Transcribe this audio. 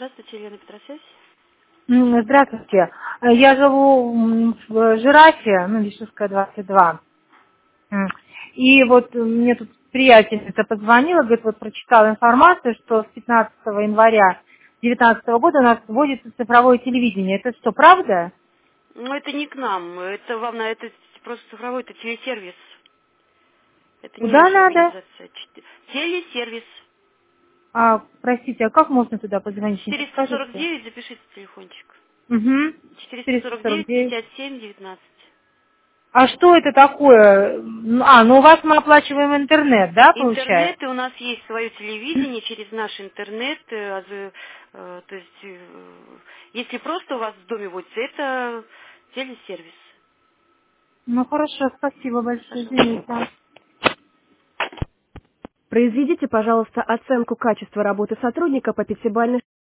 Здравствуйте, Елена Петросвязь. Здравствуйте. Я живу в Жирафе, Вишевская, 22. И вот мне тут приятельница позвонила, говорит, вот прочитала информацию, что с 15 января 2019 года у нас вводится цифровое телевидение. Это что, правда? Ну, это не к нам, это вам на это просто цифровой, это телесервис. Это не Куда наша надо? организация. Телесервис. Простите, а как можно туда позвонить, не подскажете? 449, запишите телефончик. Угу. 449, 449. 57, 19. А что это такое? Ну у вас мы оплачиваем интернет, да, получается? Интернет, и у нас есть свое телевидение через наш интернет. То есть, если просто у вас в доме будет, это телесервис. Ну хорошо, спасибо большое, Пожалуйста. извините. Произведите, пожалуйста, оценку качества работы сотрудника по пятибалльной